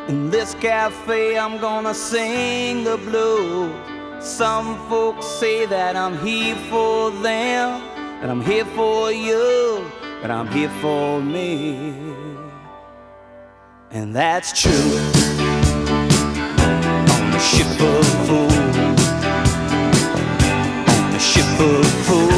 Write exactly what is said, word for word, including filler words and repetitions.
In this cafe I'm gonna sing the blues. Some folks say that I'm here for them, that I'm here for you, but I'm here for me. And that's true. On a ship of fools, on a ship of fools.